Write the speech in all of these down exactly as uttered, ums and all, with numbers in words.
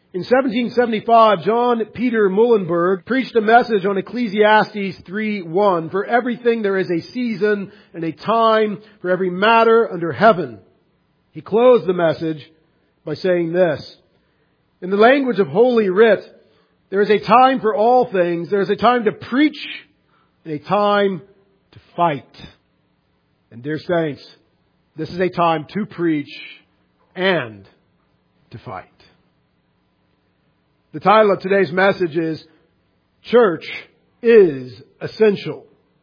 In seventeen seventy-five, John Peter Muhlenberg preached a message on Ecclesiastes three one. For everything there is a season and a time for every matter under heaven. He closed the message by saying this. In the language of Holy Writ, there is a time for all things. There is a time to preach and a time to fight. And dear saints, this is a time to preach and to fight. The title of today's message is Church is Essential.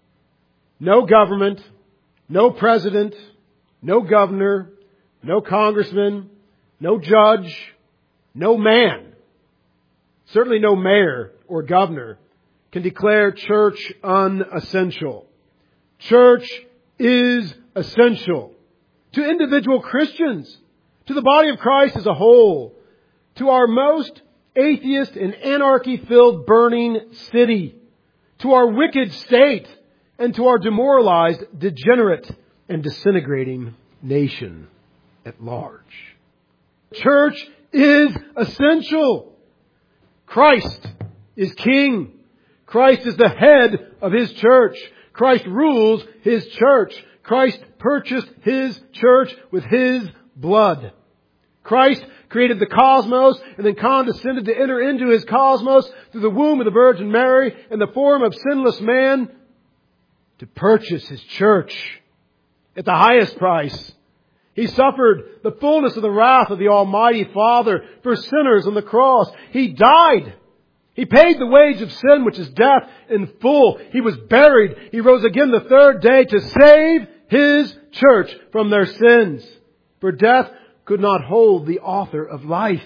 No government, no president, no governor, no congressman, no judge, no man, certainly no mayor or governor can declare church unessential. Church is essential to individual Christians, to the body of Christ as a whole, to our most atheist and anarchy-filled burning city, to our wicked state, and to our demoralized, degenerate, and disintegrating nation at large. Church is essential. Christ is King. Christ is the head of His church. Christ rules His church. Christ purchased His church with His blood. Christ created the cosmos and then condescended to enter into His cosmos through the womb of the Virgin Mary in the form of sinless man to purchase His church at the highest price. He suffered the fullness of the wrath of the Almighty Father for sinners on the cross. He died. He paid the wage of sin, which is death, in full. He was buried. He rose again the third day to save His church from their sins. For death could not hold the author of life.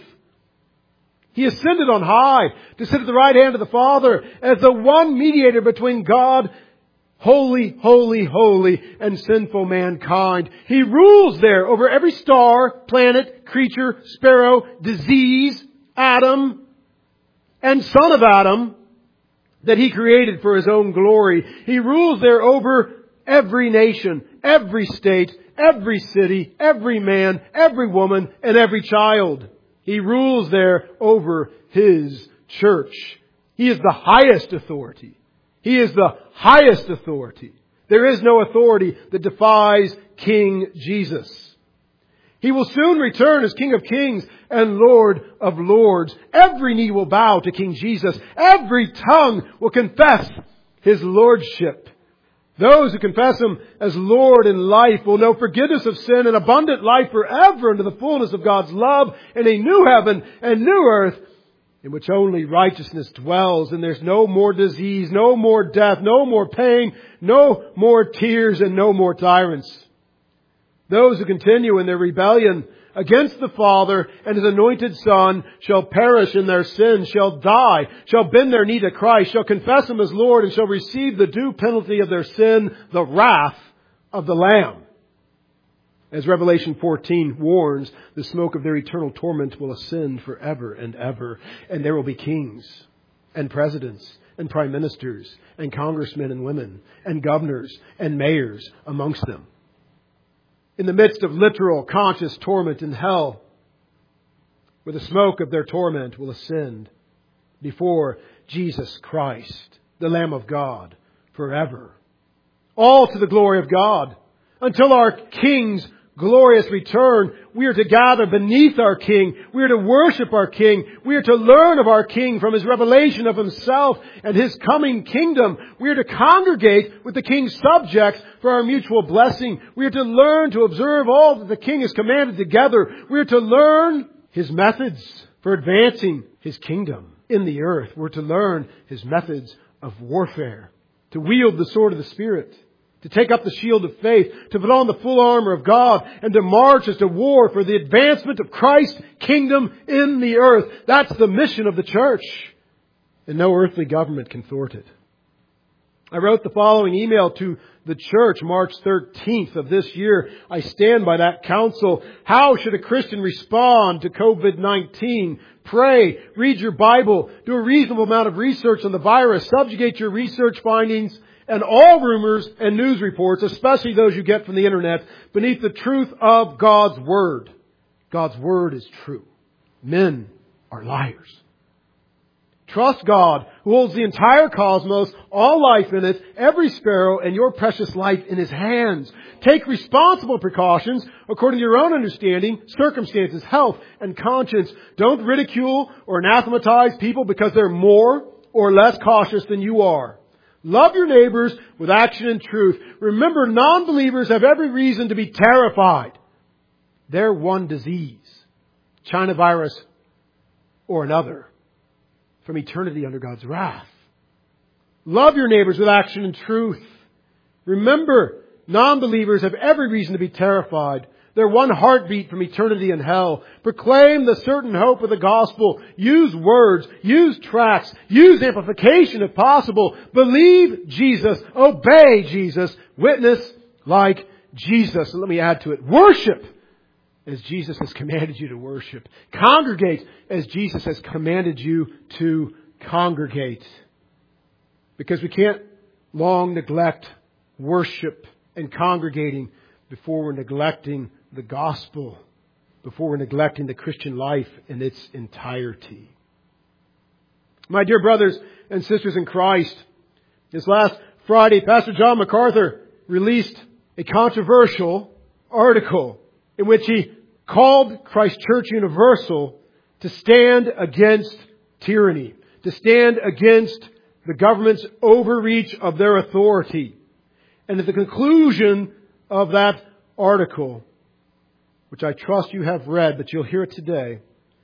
He ascended on high to sit at the right hand of the Father as the one mediator between God, holy, holy, holy, and sinful mankind. He rules there over every star, planet, creature, sparrow, disease, atom, and son of Adam that He created for His own glory. He rules there over every nation, every state, every city, every man, every woman, and every child. He rules there over His church. He is the highest authority. He is the highest authority. There is no authority that defies King Jesus. He will soon return as King of Kings and Lord of Lords. Every knee will bow to King Jesus. Every tongue will confess His lordship. Those who confess Him as Lord in life will know forgiveness of sin and abundant life forever into the fullness of God's love in a new heaven and new earth in which only righteousness dwells. And there's no more disease, no more death, no more pain, no more tears, and no more tyrants. Those who continue in their rebellion against the Father and His anointed Son shall perish in their sins, shall die, shall bend their knee to Christ, shall confess Him as Lord, and shall receive the due penalty of their sin, the wrath of the Lamb. As Revelation fourteen warns, the smoke of their eternal torment will ascend forever and ever, and there will be kings and presidents and prime ministers and congressmen and women and governors and mayors amongst them. In the midst of literal conscious torment in hell, where the smoke of their torment will ascend before Jesus Christ, the Lamb of God, forever. All to the glory of God. Until our King's glorious return, we are to gather beneath our King. We are to worship our King. We are to learn of our King from His revelation of Himself and His coming kingdom. We are to congregate with the King's subjects for our mutual blessing. We are to learn to observe all that the King has commanded together. We are to learn His methods for advancing His kingdom in the earth. We're to learn His methods of warfare, to wield the sword of the Spirit, to take up the shield of faith, to put on the full armor of God, and to march as to war for the advancement of Christ's kingdom in the earth. That's the mission of the church. And no earthly government can thwart it. I wrote the following email to the church March thirteenth of this year. I stand by that counsel. How should a Christian respond to covid nineteen? Pray, read your Bible, do a reasonable amount of research on the virus, subjugate your research findings and all rumors and news reports, especially those you get from the internet, beneath the truth of God's Word. God's Word is true. Men are liars. Trust God, who holds the entire cosmos, all life in it, every sparrow, and your precious life in His hands. Take responsible precautions according to your own understanding, circumstances, health, and conscience. Don't ridicule or anathematize people because they're more or less cautious than you are. Love your neighbors with action and truth. Remember, non-believers have every reason to be terrified. They're one disease, China virus or another, from eternity under God's wrath. Love your neighbors with action and truth. Remember, non-believers have every reason to be terrified. They're one heartbeat from eternity in hell. Proclaim the certain hope of the gospel. Use words. Use tracts. Use amplification if possible. Believe Jesus. Obey Jesus. Witness like Jesus. And let me add to it. Worship as Jesus has commanded you to worship. Congregate as Jesus has commanded you to congregate. Because we can't long neglect worship and congregating before we're neglecting the gospel, before we're neglecting the Christian life in its entirety. My dear brothers and sisters in Christ, this last Friday, Pastor John MacArthur released a controversial article in which he called Christ Church Universal to stand against tyranny, to stand against the government's overreach of their authority. And at the conclusion of that article, which I trust you have read, but you'll hear it today,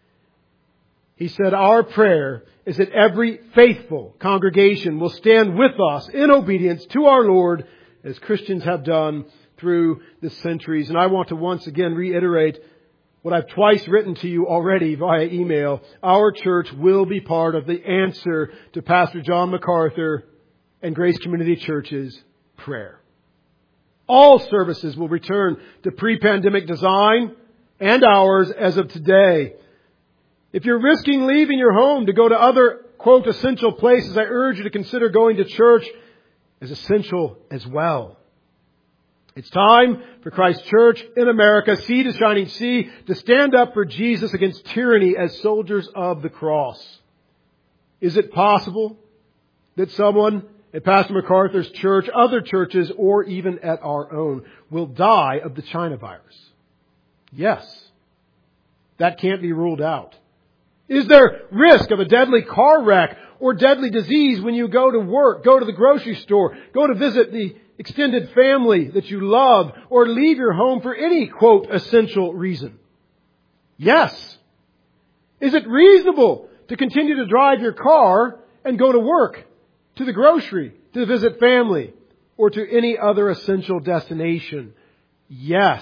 he said, our prayer is that every faithful congregation will stand with us in obedience to our Lord, as Christians have done through the centuries. And I want to once again reiterate what I've twice written to you already via email. Our church will be part of the answer to Pastor John MacArthur and Grace Community Church's prayer. All services will return to pre-pandemic design and hours as of today. If you're risking leaving your home to go to other, quote, essential places, I urge you to consider going to church as essential as well. It's time for Christ Church in America, sea to shining sea, to stand up for Jesus against tyranny as soldiers of the cross. Is it possible that someone at Pastor MacArthur's church, other churches, or even at our own, will die of the China virus? Yes. That can't be ruled out. Is there risk of a deadly car wreck or deadly disease when you go to work, go to the grocery store, go to visit the extended family that you love, or leave your home for any, quote, essential reason? Yes. Is it reasonable to continue to drive your car and go to work, to the grocery, to visit family, or to any other essential destination? Yes.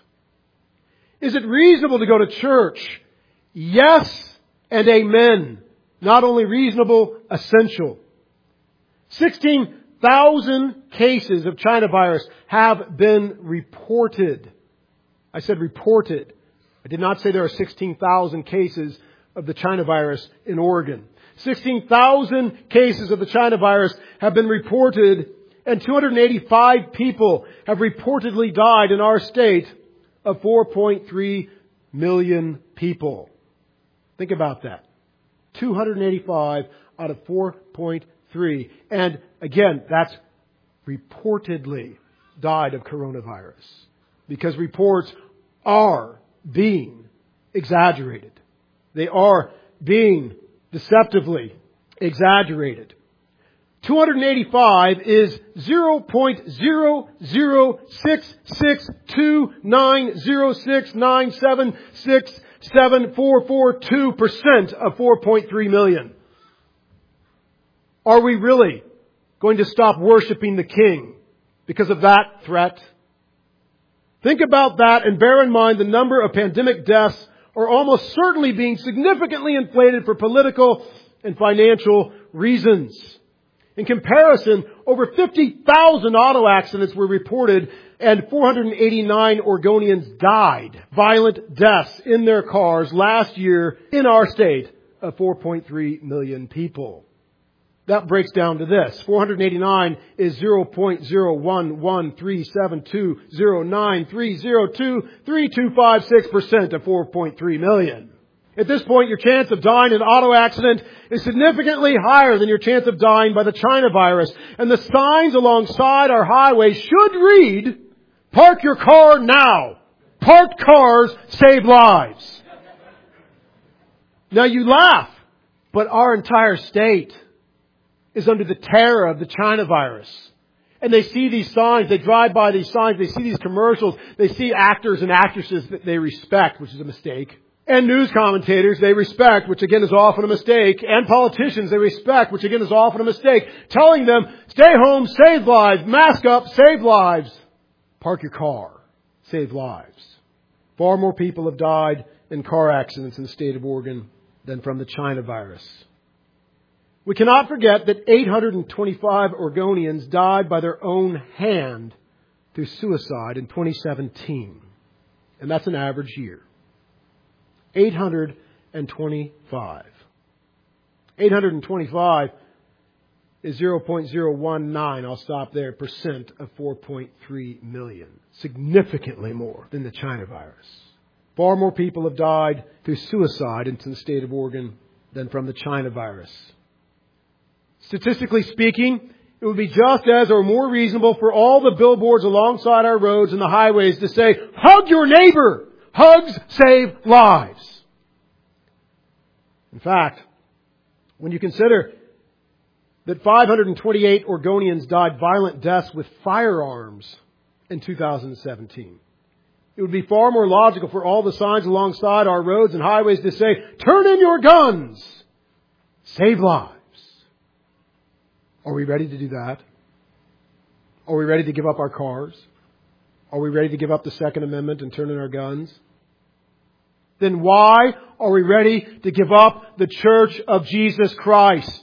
Is it reasonable to go to church? Yes and amen. Not only reasonable, essential. sixteen thousand cases of China virus have been reported. I said reported. I did not say there are sixteen thousand cases of the China virus in Oregon. sixteen thousand cases of the China virus have been reported, and two hundred eighty-five people have reportedly died in our state of four point three million people. Think about that. two hundred eighty-five out of four point three. And again, that's reportedly died of coronavirus. Because reports are being exaggerated. They are being deceptively exaggerated. two hundred eighty-five is zero point zero zero six six two nine zero six nine seven six seven four four two percent of four point three million. Are we really going to stop worshiping the King because of that threat? Think about that and bear in mind the number of pandemic deaths are almost certainly being significantly inflated for political and financial reasons. In comparison, over fifty thousand auto accidents were reported and four hundred eighty-nine Oregonians died violent deaths in their cars last year in our state of four point three million people. That breaks down to this. four hundred eighty-nine is zero point zero one one three seven two zero nine three zero two three two five six percent of four point three million. At this point, your chance of dying in an auto accident is significantly higher than your chance of dying by the China virus. And the signs alongside our highways should read, "Park your car now. Parked cars save lives." Now you laugh, but our entire state is under the terror of the China virus. And they see these signs, they drive by these signs, they see these commercials, they see actors and actresses that they respect, which is a mistake. And news commentators they respect, which again is often a mistake. And politicians they respect, which again is often a mistake. Telling them, stay home, save lives, mask up, save lives. Park your car, save lives. Far more people have died in car accidents in the state of Oregon than from the China virus. We cannot forget that eight hundred twenty-five Oregonians died by their own hand through suicide in twenty seventeen. And that's an average year. eight hundred twenty-five. eight hundred twenty-five is zero point zero one nine, I'll stop there, percent of four point three million. Significantly more than the China virus. Far more people have died through suicide in the state of Oregon than from the China virus. Statistically speaking, it would be just as or more reasonable for all the billboards alongside our roads and the highways to say, hug your neighbor! Hugs save lives. In fact, when you consider that five hundred twenty-eight Oregonians died violent deaths with firearms in two thousand seventeen, it would be far more logical for all the signs alongside our roads and highways to say, turn in your guns! Save lives. Are we ready to do that? Are we ready to give up our cars? Are we ready to give up the Second Amendment and turn in our guns? Then why are we ready to give up the Church of Jesus Christ?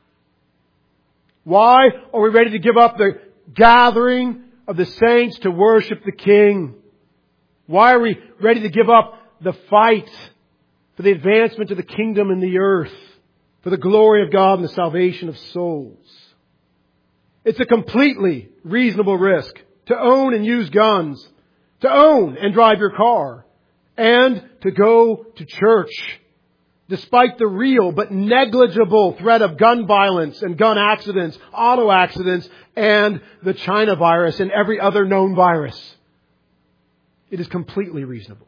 Why are we ready to give up the gathering of the saints to worship the King? Why are we ready to give up the fight for the advancement of the kingdom in the earth, for the glory of God and the salvation of souls? It's a completely reasonable risk to own and use guns, to own and drive your car, and to go to church, despite the real but negligible threat of gun violence and gun accidents, auto accidents, and the China virus and every other known virus. It is completely reasonable.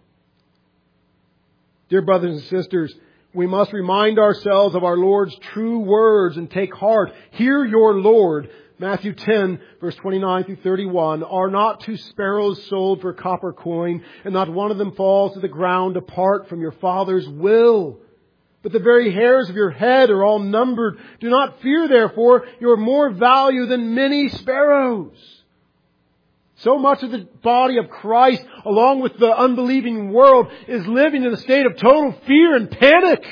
Dear brothers and sisters, we must remind ourselves of our Lord's true words and take heart. Hear your Lord. Matthew ten, verse twenty-nine through thirty-one, are not two sparrows sold for a copper coin, and not one of them falls to the ground apart from your Father's will? But the very hairs of your head are all numbered. Do not fear, therefore, you are more value than many sparrows. So much of the body of Christ, along with the unbelieving world, is living in a state of total fear and panic.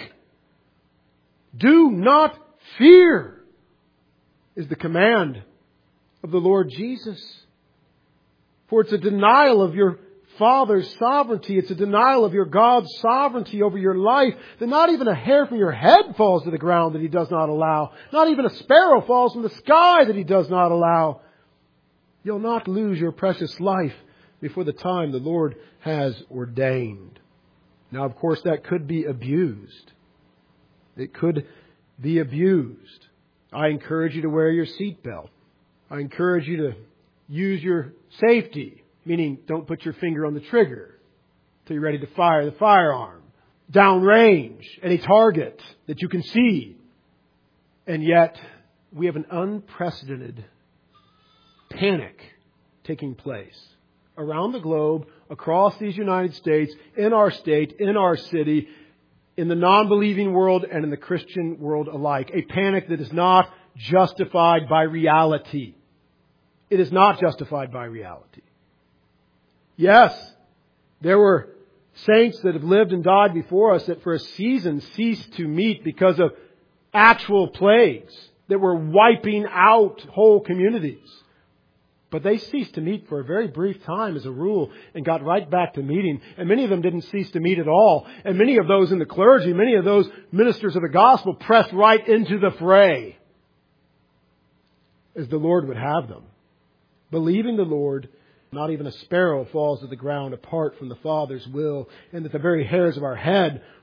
Do not fear, is the command of the Lord Jesus. For it's a denial of your Father's sovereignty. It's a denial of your God's sovereignty over your life. That not even a hair from your head falls to the ground that He does not allow. Not even a sparrow falls from the sky that He does not allow. You'll not lose your precious life before the time the Lord has ordained. Now, of course, that could be abused. It could be abused. I encourage you to wear your seatbelt. I encourage you to use your safety, meaning don't put your finger on the trigger until you're ready to fire the firearm. Downrange, any target that you can see. And yet, we have an unprecedented panic taking place around the globe, across these United States, in our state, in our city, in the non-believing world and in the Christian world alike. A panic that is not justified by reality. It is not justified by reality. Yes, there were saints that have lived and died before us that for a season ceased to meet because of actual plagues that were wiping out whole communities. But they ceased to meet for a very brief time as a rule and got right back to meeting. And many of them didn't cease to meet at all. And many of those in the clergy, many of those ministers of the gospel pressed right into the fray as the Lord would have them. Believing the Lord, not even a sparrow falls to the ground apart from the Father's will, and that the very hairs of our head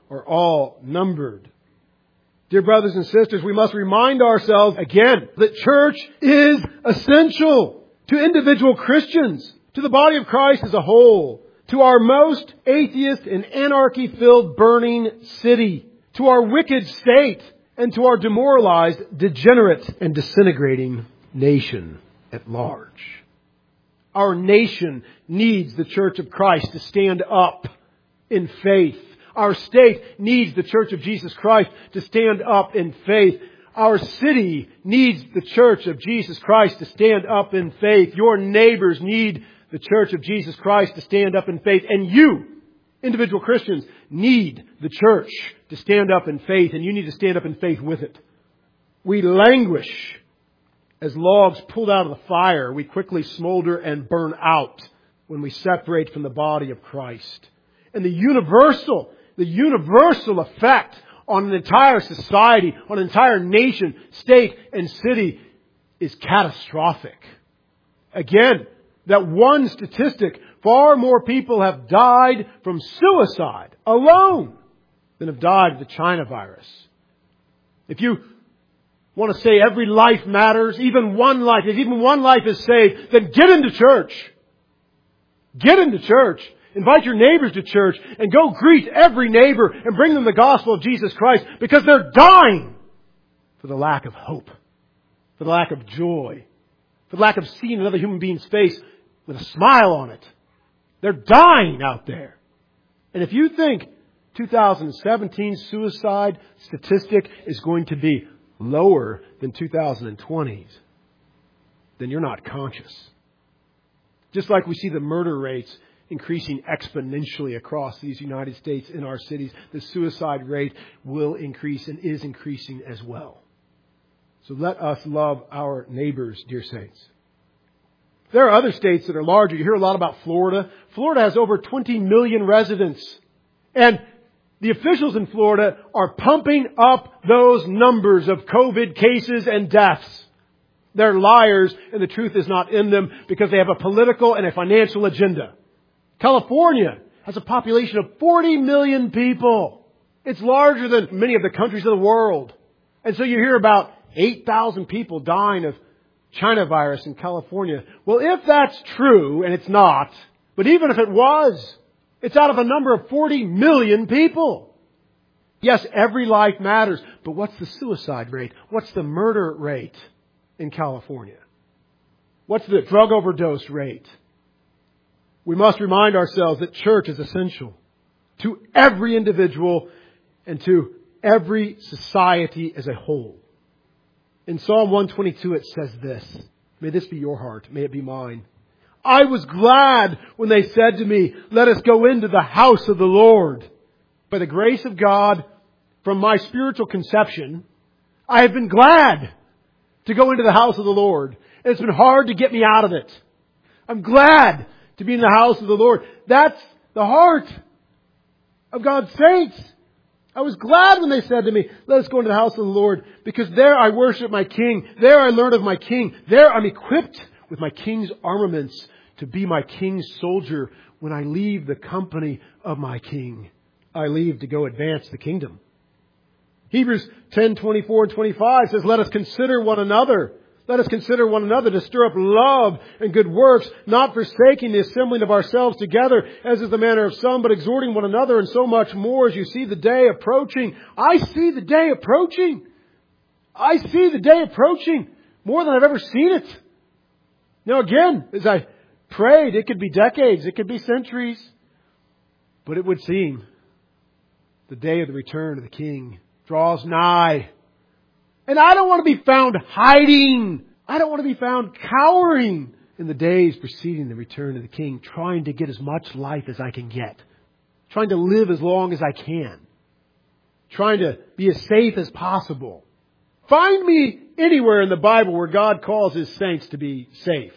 are all numbered. Dear brothers and sisters, we must remind ourselves again that church is essential to individual Christians, to the body of Christ as a whole, to our most atheist and anarchy-filled burning city, to our wicked state, and to our demoralized, degenerate, and disintegrating nation at large. Our nation needs the Church of Christ to stand up in faith. Our state needs the Church of Jesus Christ to stand up in faith. Our city needs the Church of Jesus Christ to stand up in faith. Your neighbors need the Church of Jesus Christ to stand up in faith. And you, individual Christians, need the church to stand up in faith. And you need to stand up in faith with it. We languish as logs pulled out of the fire. We quickly smolder and burn out when we separate from the body of Christ. And the universal, the universal effect on an entire society, on an entire nation, state, and city is catastrophic. Again, that one statistic, far more people have died from suicide alone than have died of the China virus. If you want to say every life matters, even one life, if even one life is saved, then get into church. Get into church. Invite your neighbors to church and go greet every neighbor and bring them the gospel of Jesus Christ, because they're dying for the lack of hope, for the lack of joy, for the lack of seeing another human being's face with a smile on it. They're dying out there. And if you think two thousand seventeen suicide statistic is going to be lower than two thousand twenty's, then you're not conscious. Just like we see the murder rates increasing exponentially across these United States in our cities, the suicide rate will increase and is increasing as well. So let us love our neighbors, dear saints. There are other states that are larger. You hear a lot about Florida. Florida has over twenty million residents. And the officials in Florida are pumping up those numbers of COVID cases and deaths. They're liars, and the truth is not in them, because they have a political and a financial agenda. California has a population of forty million people. It's larger than many of the countries of the world. And so you hear about eight thousand people dying of China virus in California. Well, if that's true, and it's not, but even if it was, it's out of a number of forty million people. Yes, every life matters, but what's the suicide rate? What's the murder rate in California? What's the drug overdose rate? We must remind ourselves that church is essential to every individual and to every society as a whole. In Psalm one twenty-two it says this. May this be your heart. May it be mine. I was glad when they said to me, let us go into the house of the Lord. By the grace of God, from my spiritual conception, I have been glad to go into the house of the Lord. And it's been hard to get me out of it. I'm glad to be in the house of the Lord. That's the heart of God's saints. I was glad when they said to me, let us go into the house of the Lord, because there I worship my King. There I learn of my King. There I'm equipped with my King's armaments to be my King's soldier when I leave the company of my King. I leave to go advance the kingdom. Hebrews ten, twenty-four and twenty-five says, let us consider one another. Let us consider one another to stir up love and good works, not forsaking the assembling of ourselves together, as is the manner of some, but exhorting one another, and so much more as you see the day approaching. I see the day approaching. I see the day approaching more than I've ever seen it. Now again, as I prayed, it could be decades, it could be centuries, but it would seem the day of the return of the King draws nigh. And I don't want to be found hiding. I don't want to be found cowering in the days preceding the return of the King, trying to get as much life as I can get, trying to live as long as I can, trying to be as safe as possible. Find me anywhere in the Bible where God calls His saints to be safe,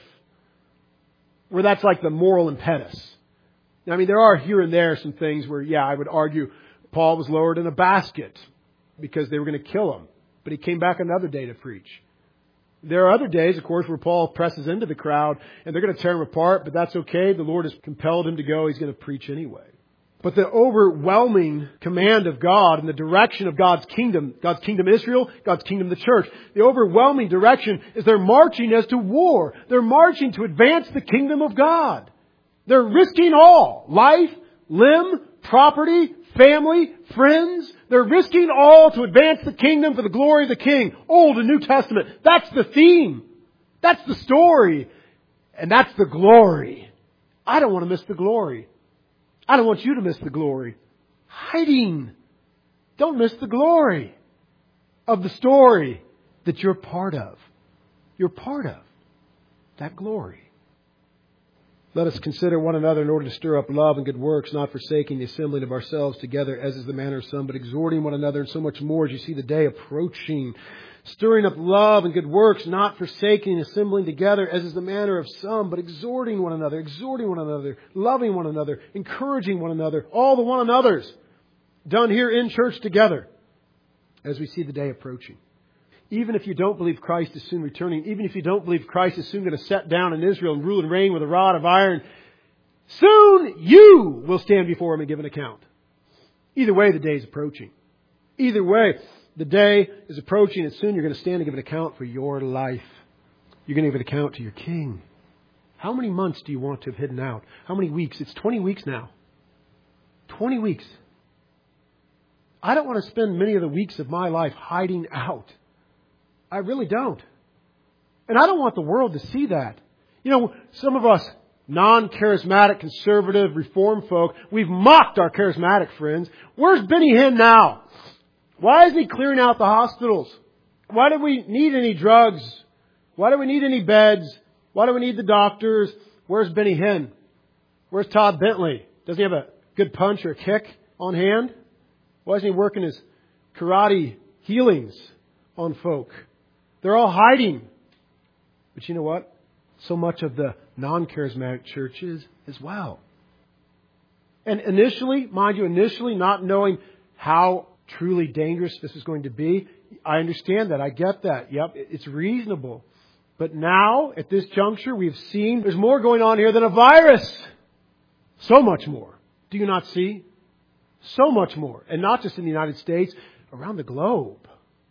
where that's like the moral impetus. I mean, there are here and there some things where, yeah, I would argue Paul was lowered in a basket because they were going to kill him. But he came back another day to preach. There are other days, of course, where Paul presses into the crowd and they're going to tear him apart, but that's okay. The Lord has compelled him to go. He's going to preach anyway. But the overwhelming command of God and the direction of God's kingdom, God's kingdom Israel, God's kingdom the church, the overwhelming direction is they're marching as to war. They're marching to advance the kingdom of God. They're risking all. Life, limb, property, family, friends. They're risking all to advance the kingdom for the glory of the King. Old and New Testament. That's the theme. That's the story. And that's the glory. I don't want to miss the glory. I don't want you to miss the glory. Hiding. Don't miss the glory of the story that you're part of. You're part of that glory. Let us consider one another in order to stir up love and good works, not forsaking the assembling of ourselves together, as is the manner of some, but exhorting one another, and so much more as you see the day approaching. Stirring up love and good works, not forsaking the assembling together, as is the manner of some, but exhorting one another, exhorting one another, loving one another, encouraging one another, all the one another's done here in church together, as we see the day approaching. Even if you don't believe Christ is soon returning, even if you don't believe Christ is soon going to set down in Israel and rule and reign with a rod of iron, soon you will stand before Him and give an account. Either way, the day is approaching. Either way, the day is approaching, and soon you're going to stand and give an account for your life. You're going to give an account to your King. How many months do you want to have hidden out? How many weeks? It's twenty weeks now. twenty weeks. I don't want to spend many of the weeks of my life hiding out. I really don't. And I don't want the world to see that. You know, some of us non-charismatic, conservative, reform folk, we've mocked our charismatic friends. Where's Benny Hinn now? Why isn't he clearing out the hospitals? Why do we need any drugs? Why do we need any beds? Why do we need the doctors? Where's Benny Hinn? Where's Todd Bentley? Doesn't he have a good punch or a kick on hand? Why isn't he working his karate healings on folk? They're all hiding. But you know what? So much of the non-charismatic church is as well. And initially, mind you, initially not knowing how truly dangerous this is going to be, I understand that. I get that. Yep, it's reasonable. But now, at this juncture, we've seen there's more going on here than a virus. So much more. Do you not see? So much more. And not just in the United States, around the globe.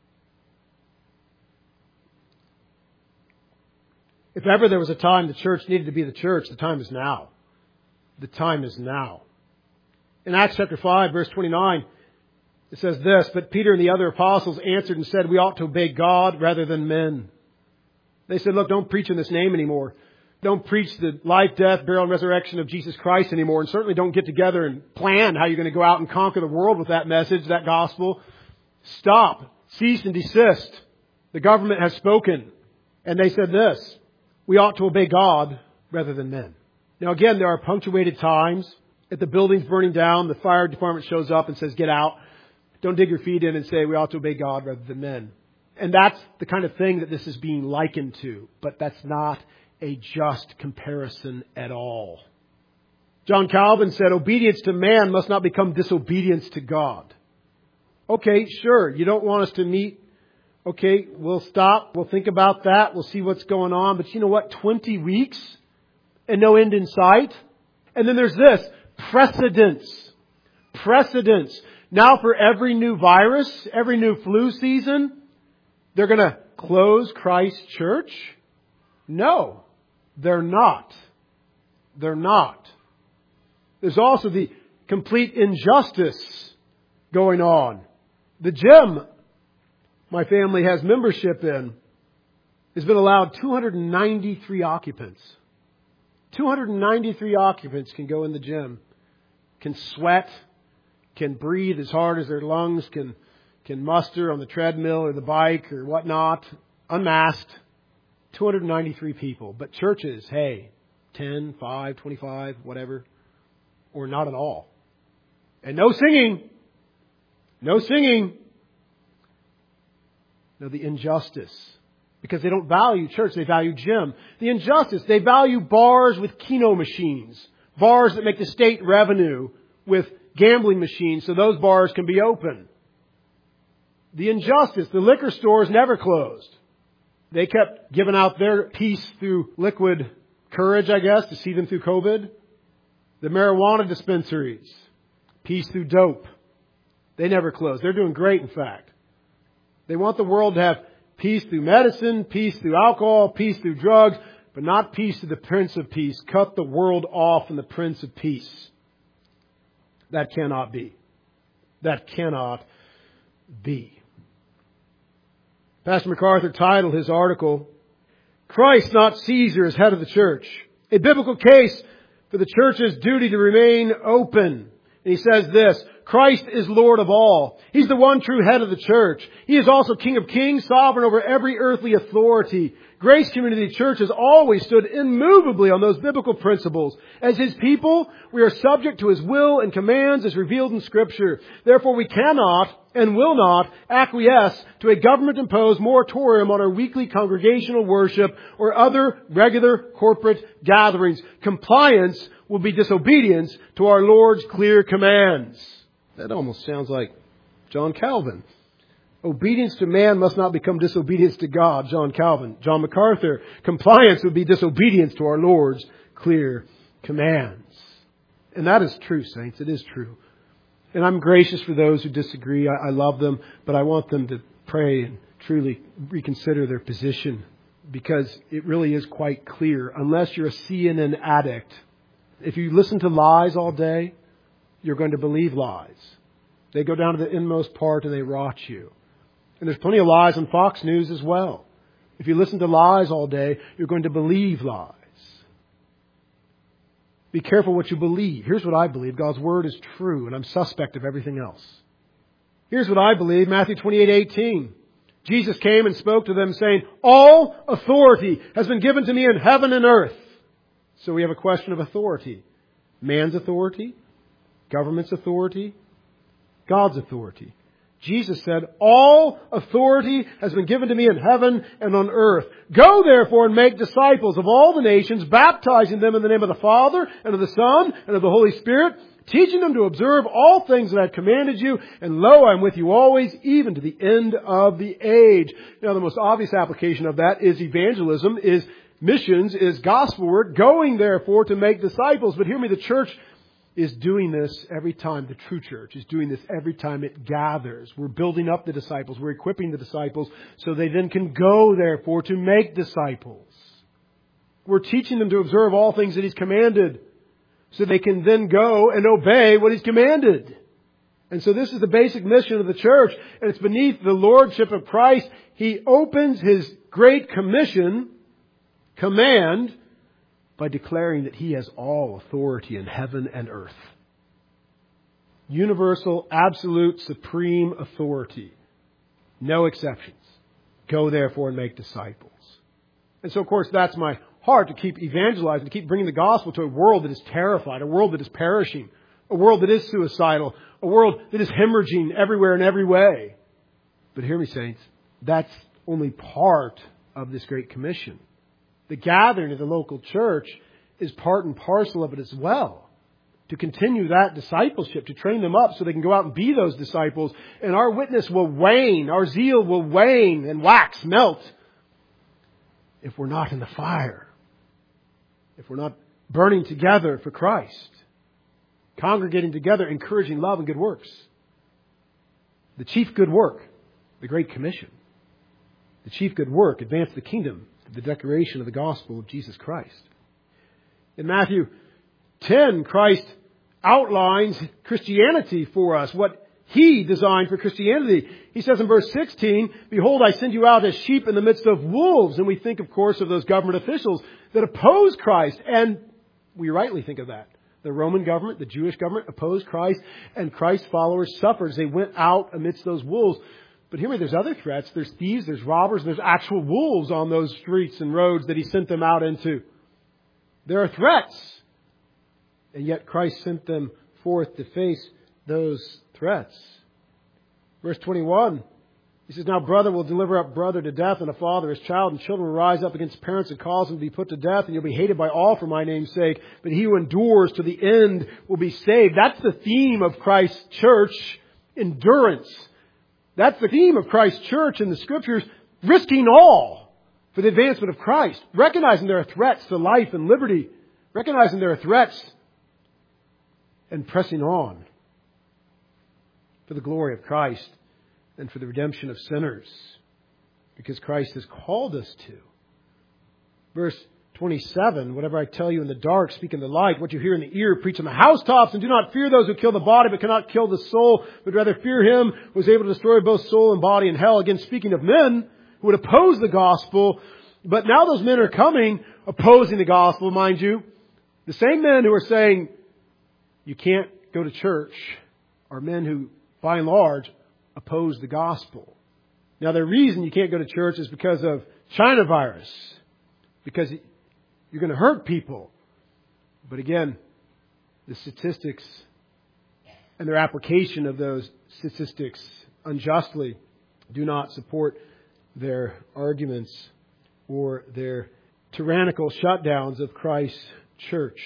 If ever there was a time the church needed to be the church, the time is now. The time is now. In Acts chapter five, verse twenty-nine, it says this, "But Peter and the other apostles answered and said, 'We ought to obey God rather than men.'" They said, "Look, don't preach in this name anymore. Don't preach the life, death, burial, and resurrection of Jesus Christ anymore. And certainly don't get together and plan how you're going to go out and conquer the world with that message, that gospel. Stop. Cease and desist. The government has spoken." And they said this, "We ought to obey God rather than men." Now again, there are punctuated times. If the building's burning down, the fire department shows up and says, "Get out." Don't dig your feet in and say, "We ought to obey God rather than men." And that's the kind of thing that this is being likened to. But that's not a just comparison at all. John Calvin said, "Obedience to man must not become disobedience to God." Okay, sure. You don't want us to meet. Okay, we'll stop. We'll think about that. We'll see what's going on. But you know what? twenty weeks and no end in sight. And then there's this. Precedence. Precedence. Now for every new virus, every new flu season, they're going to close Christ Church? No, they're not. They're not. There's also the complete injustice going on. The gym my family has membership in has been allowed two hundred ninety-three occupants. two hundred ninety-three occupants can go in the gym, can sweat, can breathe as hard as their lungs can can muster on the treadmill or the bike or whatnot, unmasked. two hundred ninety-three people. But churches, hey, ten, five, twenty-five, whatever, or not at all. And no singing. No singing. No, the injustice. Because they don't value church, they value gym. The injustice, they value bars with keno machines. Bars that make the state revenue with gambling machines so those bars can be open. The injustice, the liquor stores never closed. They kept giving out their peace through liquid courage, I guess, to see them through COVID. The marijuana dispensaries. Peace through dope. They never close. They're doing great, in fact. They want the world to have peace through medicine, peace through alcohol, peace through drugs, but not peace to the Prince of Peace. Cut the world off from the Prince of Peace. That cannot be. That cannot be. Pastor MacArthur titled his article, Christ, Not Caesar, as Head of the Church. A biblical case for the church's duty to remain open. And he says this, Christ is Lord of all. He's the one true head of the church. He is also King of kings, sovereign over every earthly authority. Grace Community Church has always stood immovably on those biblical principles. As His people, we are subject to His will and commands as revealed in Scripture. Therefore, we cannot and will not acquiesce to a government-imposed moratorium on our weekly congregational worship or other regular corporate gatherings. Compliance will be disobedience to our Lord's clear commands. That almost sounds like John Calvin. Obedience to man must not become disobedience to God, John Calvin. John MacArthur, compliance would be disobedience to our Lord's clear commands. And that is true, saints. It is true. And I'm gracious for those who disagree. I, I love them, but I want them to pray and truly reconsider their position, because it really is quite clear. Unless you're a C N N addict, if you listen to lies all day, you're going to believe lies. They go down to the inmost part and they rot you. And there's plenty of lies on Fox News as well. If you listen to lies all day, you're going to believe lies. Be careful what you believe. Here's what I believe. God's Word is true, and I'm suspect of everything else. Here's what I believe. Matthew twenty-eight eighteen. Jesus came and spoke to them saying, all authority has been given to me in heaven and earth. So we have a question of authority. Man's authority, government's authority, God's authority. Jesus said, all authority has been given to me in heaven and on earth. Go therefore and make disciples of all the nations, baptizing them in the name of the Father and of the Son and of the Holy Spirit, teaching them to observe all things that I have commanded you. And lo, I am with you always, even to the end of the age. Now, the most obvious application of that is evangelism, is missions, is gospel work. Going therefore to make disciples. But hear me, the church is doing this every time. The true church is doing this every time it gathers. We're building up the disciples. We're equipping the disciples so they then can go, therefore, to make disciples. We're teaching them to observe all things that He's commanded so they can then go and obey what He's commanded. And so this is the basic mission of the church, and it's beneath the lordship of Christ. He opens His great commission, command, by declaring that He has all authority in heaven and earth. Universal, absolute, supreme authority. No exceptions. Go therefore and make disciples. And so, of course, that's my heart, to keep evangelizing, to keep bringing the gospel to a world that is terrified, a world that is perishing, a world that is suicidal, a world that is hemorrhaging everywhere in every way. But hear me, saints, that's only part of this great commission. The gathering of the local church is part and parcel of it as well. To continue that discipleship, to train them up so they can go out and be those disciples. And our witness will wane, our zeal will wane and wax, melt, if we're not in the fire. If we're not burning together for Christ. Congregating together, encouraging love and good works. The chief good work, the Great Commission. The chief good work, advance the kingdom, the declaration of the gospel of Jesus Christ. In Matthew ten, Christ outlines Christianity for us, what He designed for Christianity. He says in verse sixteen, behold, I send you out as sheep in the midst of wolves. And we think, of course, of those government officials that oppose Christ. And we rightly think of that. The Roman government, the Jewish government opposed Christ, and Christ's followers suffered as they went out amidst those wolves. But here, there's other threats. There's thieves, there's robbers, there's actual wolves on those streets and roads that He sent them out into. There are threats. And yet Christ sent them forth to face those threats. Verse twenty-one, He says, now brother will deliver up brother to death, and a father his child, and children will rise up against parents and cause them to be put to death, and you'll be hated by all for my name's sake. But he who endures to the end will be saved. That's the theme of Christ's church, endurance. That's the theme of Christ's church in the Scriptures, risking all for the advancement of Christ. Recognizing there are threats to life and liberty. Recognizing there are threats and pressing on for the glory of Christ and for the redemption of sinners, because Christ has called us to. Verse twenty-seven, whatever I tell you in the dark, speak in the light. What you hear in the ear, preach on the housetops. And do not fear those who kill the body, but cannot kill the soul, but rather fear Him who is able to destroy both soul and body in hell. Again, speaking of men who would oppose the gospel. But now those men are coming opposing the gospel, mind you. The same men who are saying you can't go to church are men who, by and large, oppose the gospel. Now, the reason you can't go to church is because of China virus. Because you're going to hurt people. But again, the statistics and their application of those statistics unjustly do not support their arguments or their tyrannical shutdowns of Christ's church.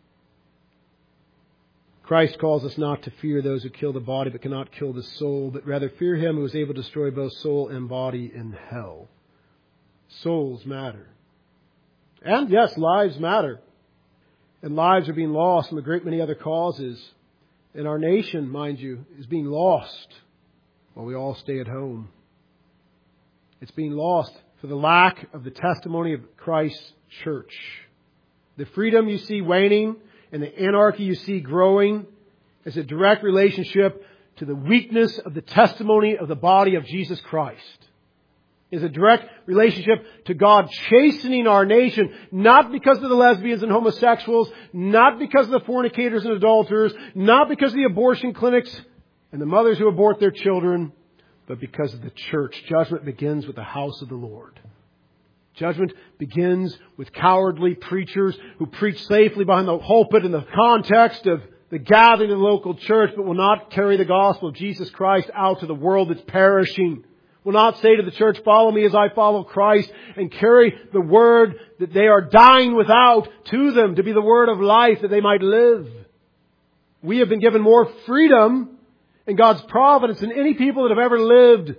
Christ calls us not to fear those who kill the body but cannot kill the soul, but rather fear Him who is able to destroy both soul and body in hell. Souls matter. And yes, lives matter. And lives are being lost from a great many other causes. And our nation, mind you, is being lost while we all stay at home. It's being lost for the lack of the testimony of Christ's church. The freedom you see waning and the anarchy you see growing is a direct relationship to the weakness of the testimony of the body of Jesus Christ. Is a direct relationship to God chastening our nation, not because of the lesbians and homosexuals, not because of the fornicators and adulterers, not because of the abortion clinics and the mothers who abort their children, but because of the church. Judgment begins with the house of the Lord. Judgment begins with cowardly preachers who preach safely behind the pulpit in the context of the gathering of the local church, but will not carry the gospel of Jesus Christ out to the world that's perishing. Will not say to the church, follow me as I follow Christ, and carry the word that they are dying without to them to be the word of life that they might live. We have been given more freedom in God's providence than any people that have ever lived.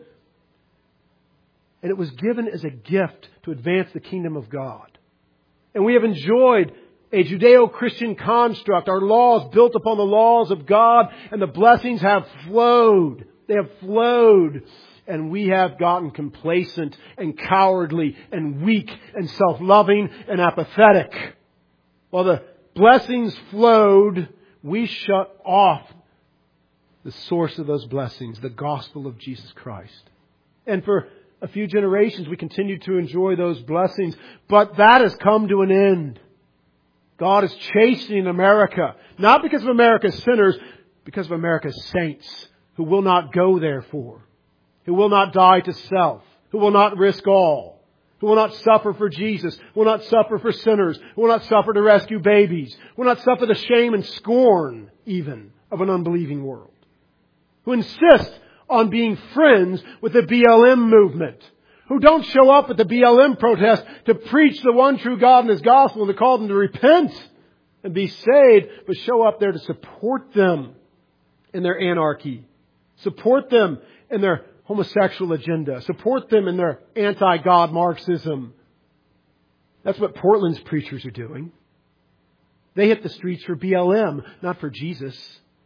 And it was given as a gift to advance the kingdom of God. And we have enjoyed a Judeo-Christian construct. Our laws built upon the laws of God, and the blessings have flowed. They have flowed. And we have gotten complacent and cowardly and weak and self-loving and apathetic. While the blessings flowed, we shut off the source of those blessings, the gospel of Jesus Christ. And for a few generations, we continued to enjoy those blessings. But that has come to an end. God is chastening America. Not because of America's sinners, because of America's saints who will not go therefore. Who will not die to self. Who will not risk all. Who will not suffer for Jesus. Who will not suffer for sinners. Who will not suffer to rescue babies. Who will not suffer the shame and scorn even of an unbelieving world. Who insist on being friends with the B L M movement. Who don't show up at the B L M protest to preach the one true God and His gospel and to call them to repent and be saved, but show up there to support them in their anarchy. Support them in their homosexual agenda. Support them in their anti-God Marxism. That's what Portland's preachers are doing. They hit the streets for B L M, not for Jesus.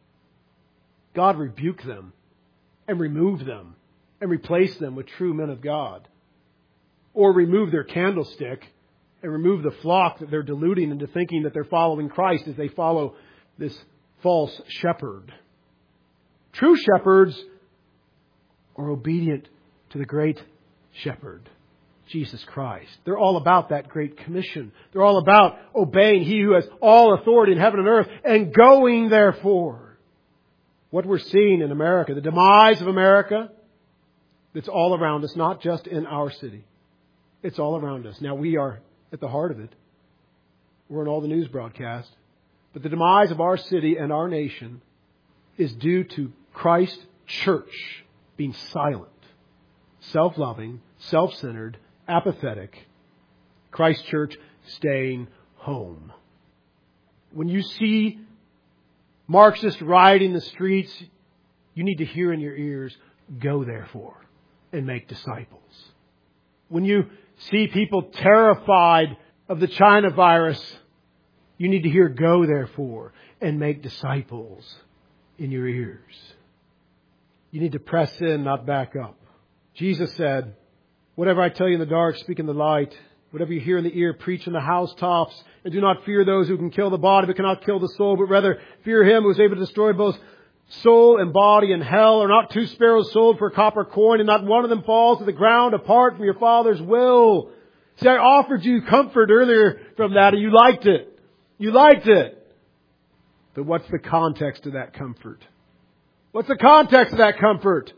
God rebuke them and remove them and replace them with true men of God. Or remove their candlestick and remove the flock that they're deluding into thinking that they're following Christ as they follow this false shepherd. True shepherds are obedient to the great shepherd, Jesus Christ. They're all about that great commission. They're all about obeying He who has all authority in heaven and earth and going therefore. What we're seeing in America, the demise of America, it's all around us, not just in our city. It's all around us. Now, we are at the heart of it. We're in all the news broadcasts. But the demise of our city and our nation is due to Christ's church being silent, self-loving, self-centered, apathetic. Christ's church staying home. When you see Marxists rioting the streets, you need to hear in your ears, go therefore and make disciples. When you see people terrified of the China virus, you need to hear, go therefore and make disciples in your ears. You need to press in, not back up. Jesus said, whatever I tell you in the dark, speak in the light. Whatever you hear in the ear, preach in the housetops. And do not fear those who can kill the body but cannot kill the soul, but rather fear Him who is able to destroy both soul and body in hell. Are not two sparrows sold for a copper coin, and not one of them falls to the ground apart from your Father's will? See, I offered you comfort earlier from that, and you liked it. You liked it. But what's the context of that comfort? What's the context of that comfort?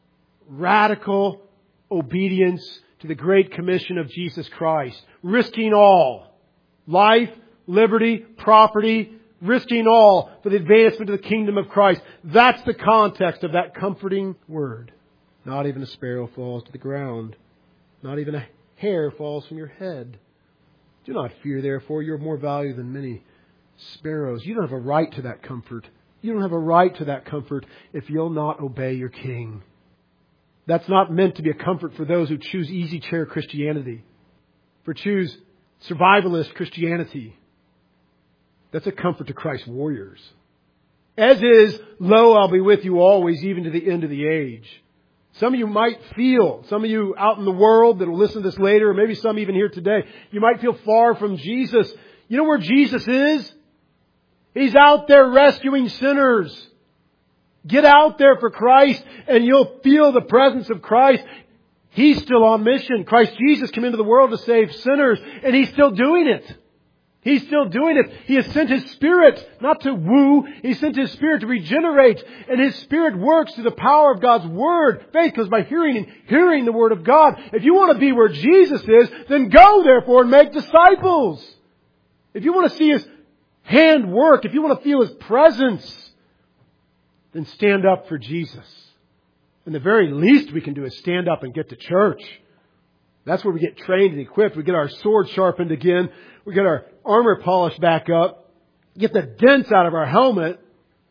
Radical obedience to the great commission of Jesus Christ. Risking all. Life, liberty, property, risking all for the advancement of the kingdom of Christ. That's the context of that comforting word. Not even a sparrow falls to the ground. Not even a hair falls from your head. Do not fear, therefore, you're of more value than many sparrows. You don't have a right to that comfort. You don't have a right to that comfort if you'll not obey your King. That's not meant to be a comfort for those who choose easy chair Christianity, for choose survivalist Christianity. That's a comfort to Christ's warriors. As is, lo, I'll be with you always, even to the end of the age. Some of you might feel, some of you out in the world that will listen to this later, or maybe some even here today, you might feel far from Jesus. You know where Jesus is? He's out there rescuing sinners. Get out there for Christ and you'll feel the presence of Christ. He's still on mission. Christ Jesus came into the world to save sinners, and He's still doing it. He's still doing it. He has sent His Spirit, not to woo. He sent His Spirit to regenerate. And His Spirit works through the power of God's Word. Faith comes by hearing and hearing the Word of God. If you want to be where Jesus is, then go therefore and make disciples. If you want to see His hand work, if you want to feel His presence, then stand up for Jesus. And the very least we can do is stand up and get to church. That's where we get trained and equipped. We get our sword sharpened again. We get our armor polished back up. Get the dents out of our helmet.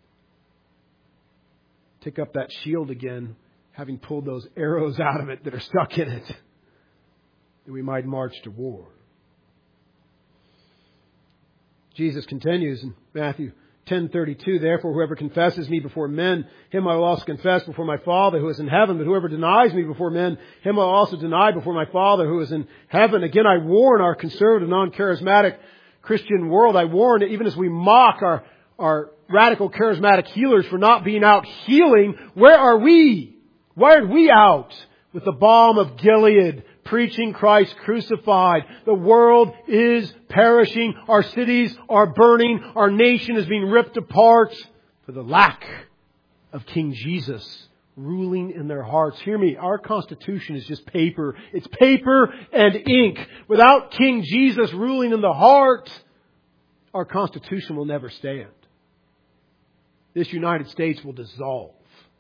Take up that shield again, having pulled those arrows out of it that are stuck in it, that we might march to war. Jesus continues in Matthew ten thirty-two, therefore whoever confesses me before men, him I will also confess before my Father who is in heaven. But whoever denies me before men, him I will also deny before my Father who is in heaven. Again, I warn our conservative, non-charismatic Christian world. I warn, even as we mock our, our radical charismatic healers for not being out healing, where are we? Why aren't we out with the balm of Gilead, preaching Christ crucified? The world is perishing. Our cities are burning. Our nation is being ripped apart for the lack of King Jesus ruling in their hearts. Hear me, our Constitution is just paper. It's paper and ink. Without King Jesus ruling in the heart, our Constitution will never stand. This United States will dissolve.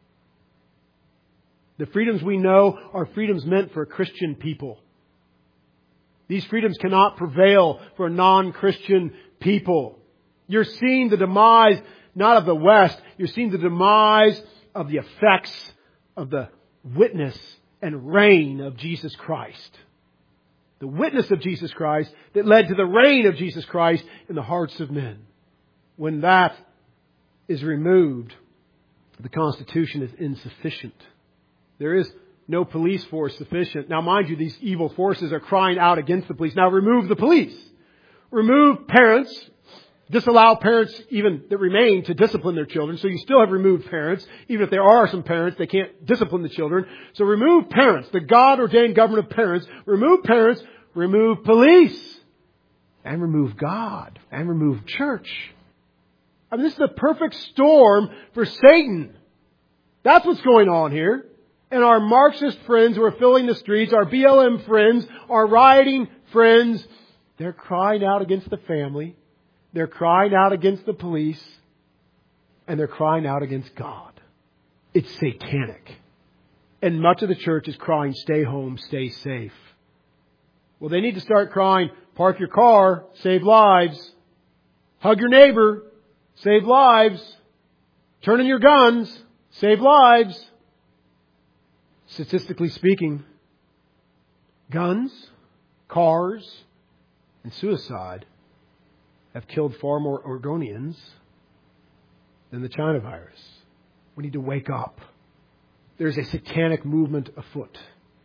The freedoms we know are freedoms meant for Christian people. These freedoms cannot prevail for non-Christian people. You're seeing the demise not of the West. You're seeing the demise of the effects of the witness and reign of Jesus Christ. The witness of Jesus Christ that led to the reign of Jesus Christ in the hearts of men. When that is removed, the Constitution is insufficient. There is no police force sufficient. Now, mind you, these evil forces are crying out against the police. Now, remove the police. Remove parents. Disallow parents even that remain to discipline their children. So you still have removed parents. Even if there are some parents, they can't discipline the children. So remove parents. The God-ordained government of parents. Remove parents. Remove police. And remove God. And remove church. I mean, this is the perfect storm for Satan. That's what's going on here. And our Marxist friends who are filling the streets, our B L M friends, our rioting friends, they're crying out against the family. They're crying out against the police. And they're crying out against God. It's satanic. And much of the church is crying, stay home, stay safe. Well, they need to start crying, park your car, save lives. Hug your neighbor, save lives. Turn in your guns, save lives. Statistically speaking, guns, cars, and suicide have killed far more Oregonians than the China virus. We need to wake up. there's a satanic movement afoot.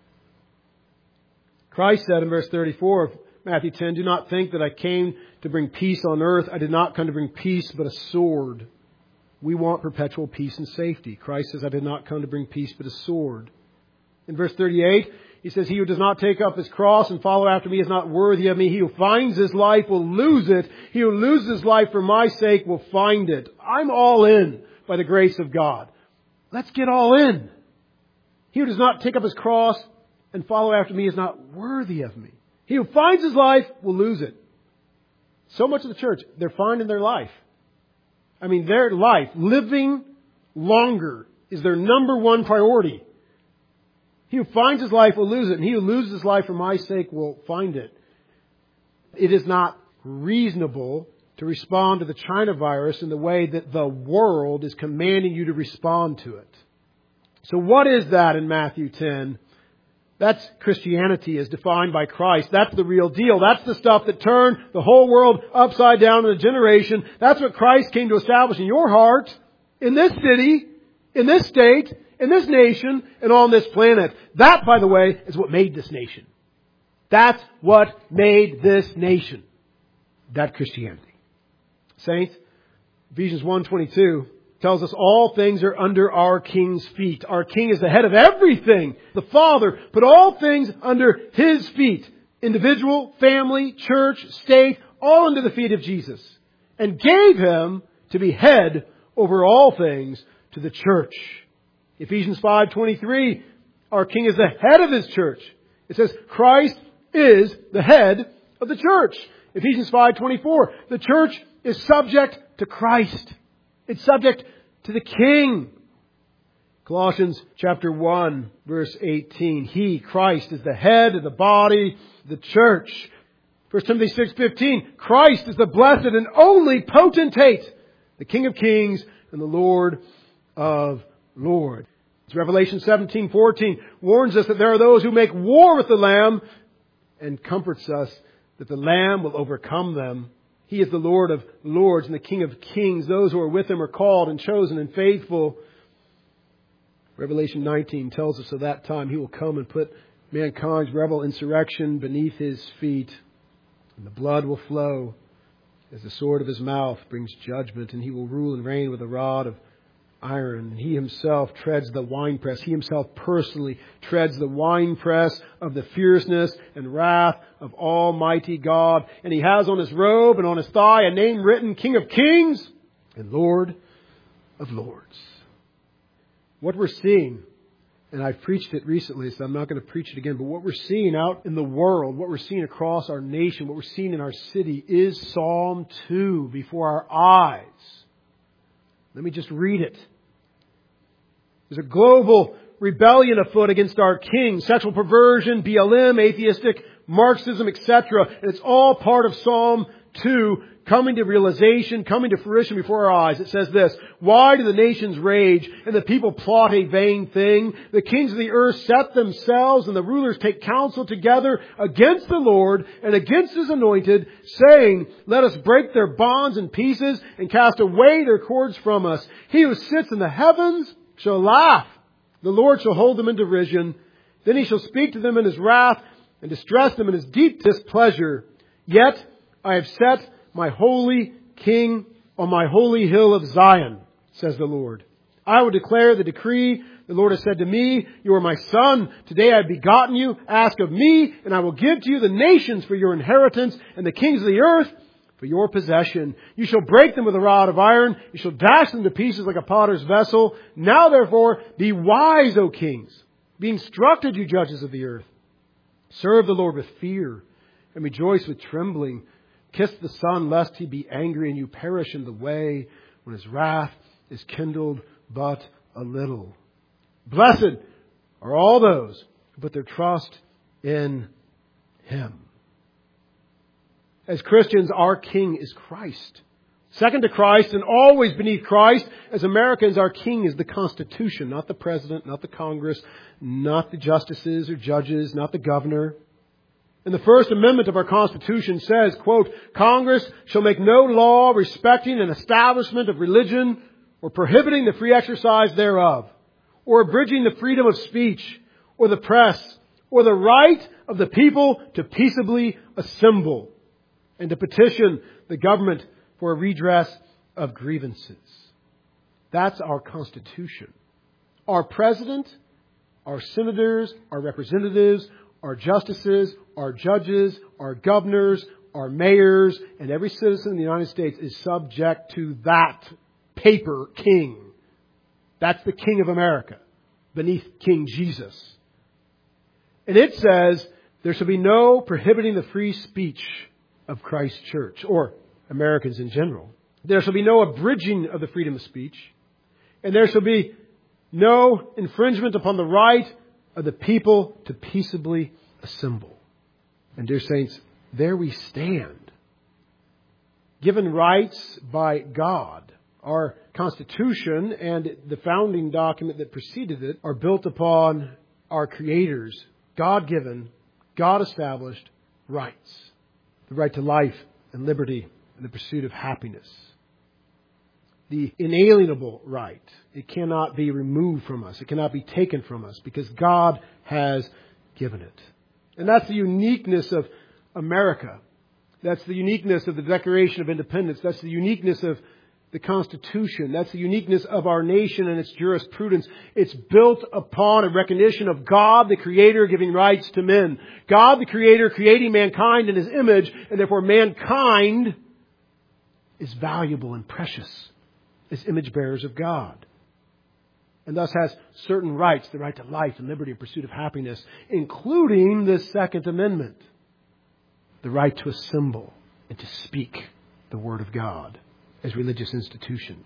Christ said in verse thirty-four of Matthew ten, "Do not think that I came to bring peace on earth. I did not come to bring peace, but a sword." We want perpetual peace and safety. Christ says, "I did not come to bring peace, but a sword." In verse thirty-eight, He says, "He who does not take up his cross and follow after me is not worthy of me. He who finds his life will lose it. He who loses his life for my sake will find it." I'm all in by the grace of God. Let's get all in. He who does not take up his cross and follow after me is not worthy of me. He who finds his life will lose it. So much of the church, they're finding their life. I mean, their life, living longer, is their number one priority. He who finds his life will lose it, and he who loses his life for my sake will find it. It is not reasonable to respond to the China virus in the way that the world is commanding you to respond to it. So what is that in Matthew ten? That's Christianity as defined by Christ. That's the real deal. That's the stuff that turned the whole world upside down in a generation. That's what Christ came to establish in your heart, in this city, in this state, in this nation, and on this planet. That, by the way, is what made this nation. That's what made this nation. That Christianity. Saints, Ephesians one twenty-two tells us all things are under our King's feet. Our King is the head of everything. The Father put all things under His feet. Individual, family, church, state, all under the feet of Jesus. And gave Him to be head over all things to the church. Ephesians five twenty-three, our King is the head of His church. It says Christ is the head of the church. Ephesians five twenty-four, the church is subject to Christ. It's subject to the King. Colossians chapter one, verse eighteen. He, Christ, is the head of the body, the church. First Timothy six fifteen. Christ is the blessed and only potentate, the King of kings and the Lord of lords. Revelation seventeen fourteen warns us that there are those who make war with the Lamb, and comforts us that the Lamb will overcome them. He is the Lord of lords and the King of kings. Those who are with Him are called and chosen and faithful. Revelation nineteen tells us of that time He will come and put mankind's rebel insurrection beneath His feet. And the blood will flow as the sword of His mouth brings judgment. And He will rule and reign with a rod of iron. He Himself treads the winepress. He Himself personally treads the winepress of the fierceness and wrath of Almighty God. And He has on His robe and on His thigh a name written, King of Kings and Lord of Lords. What we're seeing, and I've preached it recently, so I'm not going to preach it again, but what we're seeing out in the world, what we're seeing across our nation, what we're seeing in our city is Psalm two before our eyes. Let me just read it. There's a global rebellion afoot against our King. Sexual perversion, B L M, atheistic, Marxism, et cetera. And it's all part of Psalm two coming to realization, coming to fruition before our eyes. It says this: "Why do the nations rage and the people plot a vain thing? The kings of the earth set themselves and the rulers take counsel together against the Lord and against His anointed, saying, let us break their bonds in pieces and cast away their cords from us. He who sits in the heavens shall laugh. The Lord shall hold them in derision. Then He shall speak to them in His wrath and distress them in His deep displeasure. Yet I have set my holy King on my holy hill of Zion, says the Lord. I will declare the decree. The Lord has said to me, you are my son. Today I have begotten you. Ask of me, and I will give to you the nations for your inheritance and the kings of the earth for your possession. You shall break them with a rod of iron. You shall dash them to pieces like a potter's vessel. Now therefore be wise, O kings. Be instructed, you judges of the earth. Serve the Lord with fear and rejoice with trembling. Kiss the Son, lest He be angry and you perish in the way when His wrath is kindled but a little. Blessed are all those who put their trust in Him." As Christians, our King is Christ. Second to Christ and always beneath Christ, as Americans, our King is the Constitution, not the President, not the Congress, not the justices or judges, not the governor. And the First Amendment of our Constitution says, quote, "Congress shall make no law respecting an establishment of religion or prohibiting the free exercise thereof, or abridging the freedom of speech or the press or the right of the people to peaceably assemble and to petition the government for a redress of grievances. That's our Constitution. Our president, our senators, our representatives, our justices, our judges, our governors, our mayors, and every citizen in the United States is subject to that paper king. That's the King of America, beneath King Jesus. And it says there shall be no prohibiting the free speech of Christ's church, or Americans in general. There shall be no abridging of the freedom of speech, and there shall be no infringement upon the right of the people to peaceably assemble. And dear saints, there we stand. Given rights by God, our Constitution and the founding document that preceded it are built upon our Creator's God-given, God-established rights. The right to life and liberty and the pursuit of happiness. The inalienable right. It cannot be removed from us. It cannot be taken from us because God has given it. And that's the uniqueness of America. That's the uniqueness of the Declaration of Independence. That's the uniqueness of the Constitution. That's the uniqueness of our nation and its jurisprudence. It's built upon a recognition of God, the Creator, giving rights to men. God, the Creator, creating mankind in His image, and therefore mankind is valuable and precious as image bearers of God. And thus has certain rights, the right to life and liberty and pursuit of happiness, including the Second Amendment. The right to assemble and to speak the Word of God as religious institutions.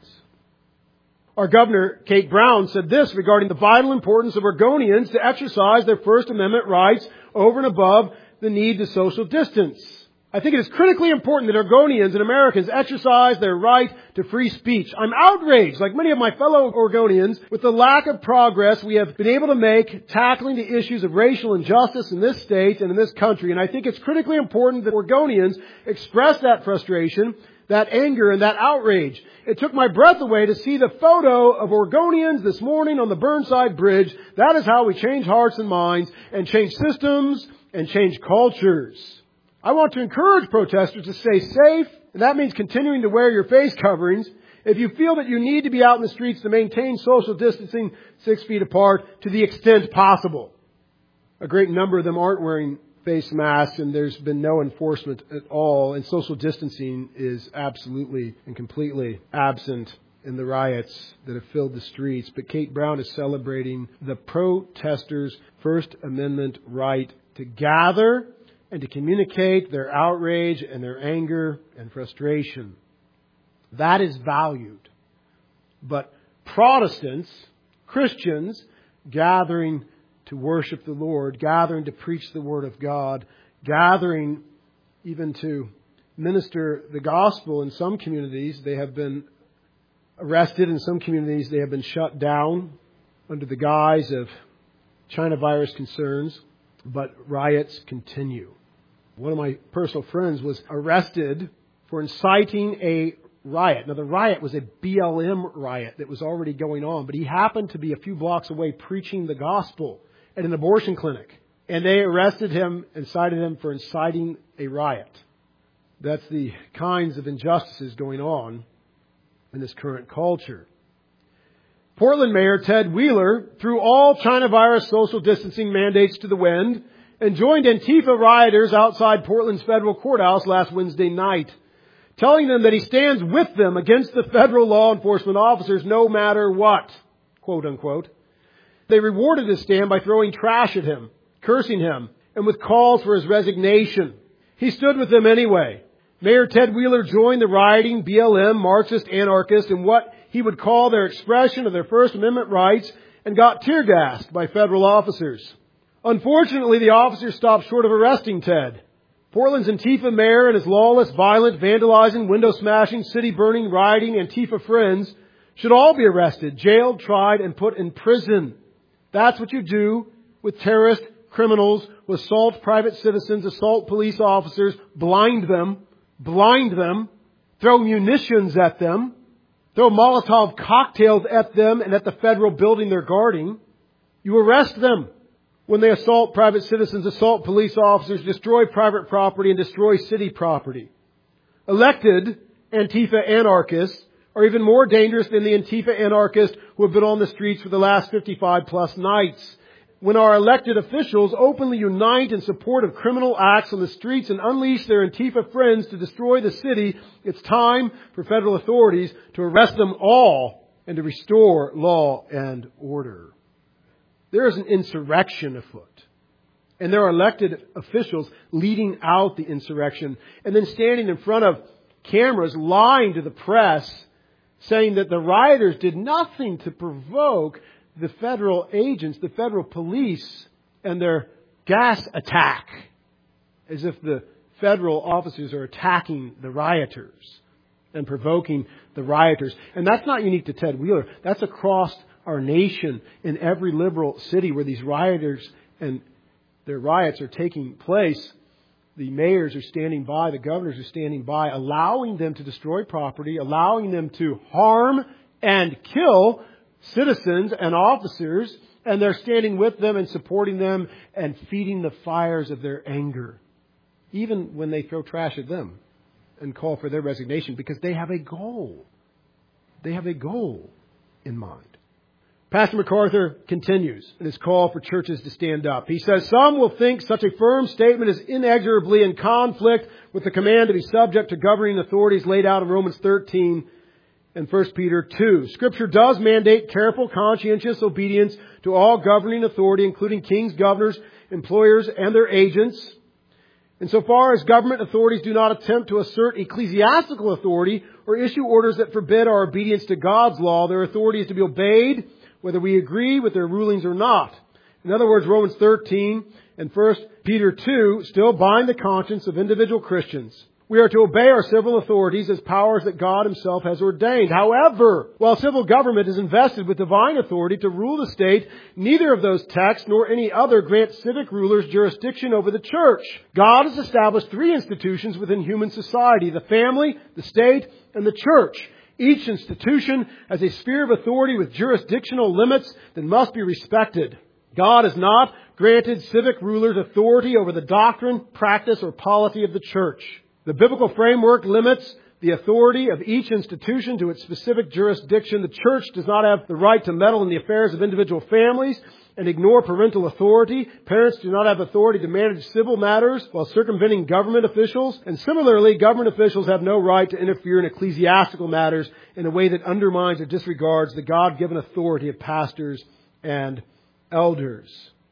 Our Governor, Kate Brown, said this regarding the vital importance of Oregonians to exercise their First Amendment rights over and above the need to social distance. I think it is critically important that Oregonians and Americans exercise their right to free speech. I'm outraged, like many of my fellow Oregonians, with the lack of progress we have been able to make tackling the issues of racial injustice in this state and in this country. And I think it's critically important that Oregonians express that frustration, that anger, and that outrage. It took my breath away to see the photo of Oregonians this morning on the Burnside Bridge. That is how we change hearts and minds and change systems and change cultures. I want to encourage protesters to stay safe, and that means continuing to wear your face coverings. If you feel that you need to be out in the streets, to maintain social distancing six feet apart to the extent possible. A great number of them aren't wearing face masks, and there's been no enforcement at all, and social distancing is absolutely and completely absent in the riots that have filled the streets. But Kate Brown is celebrating the protesters' First Amendment right to gather and to communicate their outrage and their anger and frustration. That is valued. But Protestants, Christians, gathering to worship the Lord, gathering to preach the Word of God, gathering even to minister the gospel in some communities, they have been arrested. In some communities, they have been shut down under the guise of China virus concerns. But riots continue. One of my personal friends was arrested for inciting a riot. Now, the riot was a B L M riot that was already going on, but he happened to be a few blocks away preaching the gospel at an abortion clinic. And they arrested him and cited him for inciting a riot. That's the kinds of injustices going on in this current culture. Portland Mayor Ted Wheeler threw all China virus social distancing mandates to the wind and joined Antifa rioters outside Portland's federal courthouse last Wednesday night, telling them that he stands with them against the federal law enforcement officers no matter what, quote unquote. They rewarded his stand by throwing trash at him, cursing him, and with calls for his resignation. He stood with them anyway. Mayor Ted Wheeler joined the rioting B L M Marxist anarchists in what he would call their expression of their First Amendment rights and got tear gassed by federal officers. Unfortunately, the officers stopped short of arresting Ted. Portland's Antifa mayor and his lawless, violent, vandalizing, window-smashing, city-burning, rioting Antifa friends should all be arrested, jailed, tried, and put in prison. That's what you do with terrorist criminals who assault private citizens, assault police officers, blind them, blind them, throw munitions at them. throw Molotov cocktails at them and at the federal building they're guarding. You arrest them when they assault private citizens, assault police officers, destroy private property, and destroy city property. Elected Antifa anarchists are even more dangerous than the Antifa anarchists who have been on the streets for the last fifty-five plus nights. When our elected officials openly unite in support of criminal acts on the streets and unleash their Antifa friends to destroy the city, it's time for federal authorities to arrest them all and to restore law and order. There is an insurrection afoot. And there are elected officials leading out the insurrection and then standing in front of cameras lying to the press, saying that the rioters did nothing to provoke the federal agents, the federal police, and their gas attack. As if the federal officers are attacking the rioters and provoking the rioters. And that's not unique to Ted Wheeler. That's across our nation in every liberal city where these rioters and their riots are taking place. The mayors are standing by, the governors are standing by, allowing them to destroy property, allowing them to harm and kill citizens and officers, and they're standing with them and supporting them and feeding the fires of their anger, even when they throw trash at them and call for their resignation, because they have a goal. They have a goal in mind. Pastor MacArthur continues in his call for churches to stand up. He says, some will think such a firm statement is inexorably in conflict with the command to be subject to governing authorities laid out in Romans thirteen and First Peter two. Scripture does mandate careful, conscientious obedience to all governing authority, including kings, governors, employers, and their agents. Insofar as government authorities do not attempt to assert ecclesiastical authority or issue orders that forbid our obedience to God's law, their authority is to be obeyed whether we agree with their rulings or not. In other words, Romans thirteen and First Peter two still bind the conscience of individual Christians. We are to obey our civil authorities as powers that God Himself has ordained. However, while civil government is invested with divine authority to rule the state, neither of those texts nor any other grant civic rulers jurisdiction over the church. God has established three institutions within human society: the family, the state, and the church. Each institution has a sphere of authority with jurisdictional limits that must be respected. God has not granted civic rulers authority over the doctrine, practice, or polity of the church. The biblical framework limits the authority of each institution to its specific jurisdiction. The church does not have the right to meddle in the affairs of individual families and ignore parental authority. Parents do not have authority to manage civil matters while circumventing government officials. And similarly, government officials have no right to interfere in ecclesiastical matters in a way that undermines or disregards the God-given authority of pastors and elders.